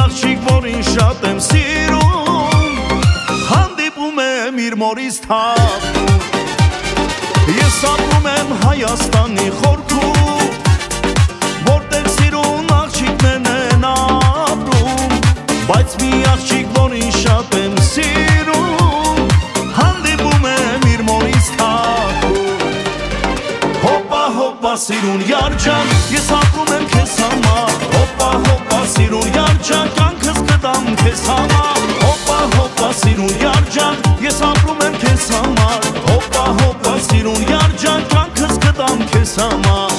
աղջիկ, որին շատ եմ սիրում, հանդիպում եմ իր մորից թափում։ Ես ապրում եմ Հայաստանի խորքում, որտեղ սիրուն աղջիկներն են ապրում, բայց մի աղջիկ, որին շատ եմ սիրում, հանդիպում եմ իր մորից թափում։ Հոպա, հոպա, սիրուն յարջան, ես ապրում եմ քեզ համար, հոպա, հոպա, սիրուն յարջան, կյանքս կտամ քեզ համար, հոպա, հոպա, սիրուն յարջան, ես ապրում եմ քեզ համար, հոպա, հոպա, սիրուն յարջան, կյանքս կտամ քեզ համար։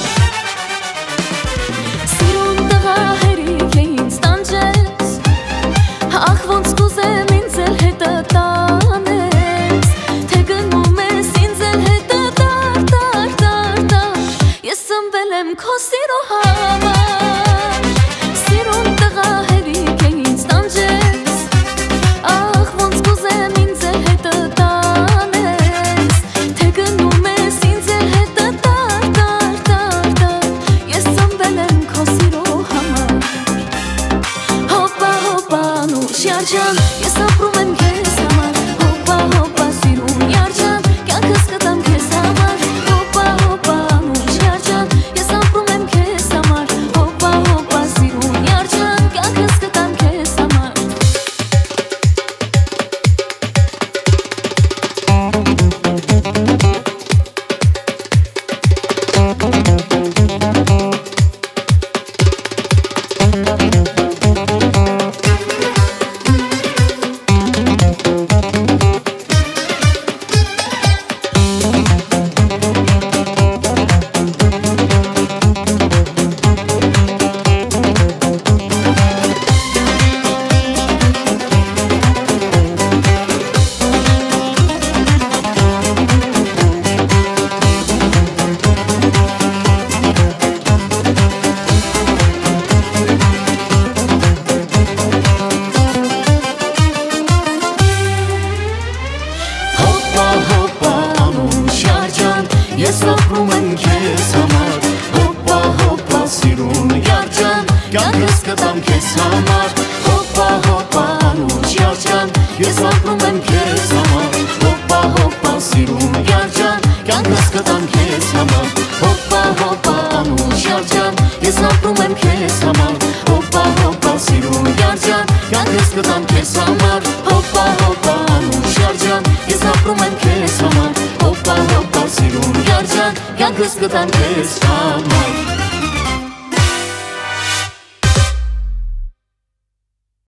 Սիրուն տղա հերիք է ինձ տանջես, ախ ոնց կուզեմ ինձ էլ հետը տանես, թե գնում ես ինձ էլ հետը տար, ես սնվել եմ քո սիրո համար։ Սիրուն տղա հերիք է ինձ տանջես, ախ ոնց կուզեմ ինձ էլ հետը տանես, թե գնում ես ինձ էլ հետը տար, ես սնվել եմ քո սիրո համար։ Հոպա, հոպա, նուշ յարջան, ես ապրում եմ քեզ համար, հոպա, հոպա, սիրուն յարջան, կյանքս կտամ քեզ համար, հոպա, հոպա, նուշ յարջան, ես ապրում եմ քեզ համար, հոպա, հոպա, սիրուն յարջան, կյանքս կտամ քեզ համար։ Ես ապրում եմ քեզ համար, հոպա, հոպա, սիրուն յարջան, կյանքս կտամ քեզ համար, հոպա, հոպա, անուշ յարջան, ես ապրում եմ քեզ համար, հոպա, հոպա, սիրուն յարջան, կյանքս կտամ քեզ համար, հոպա, հոպա, անուշ յարջան, ես ապրում եմ քեզ համար, հոպա, հոպա, սիրուն յարջան, կյանքս կտամ քեզ համար, հոպա, հոպա, անուշ յարջան, ես ապրում եմ քեզ համար, հոպա, հոպա, սիրուն յարջան, կյանքս կտամ քեզ համար։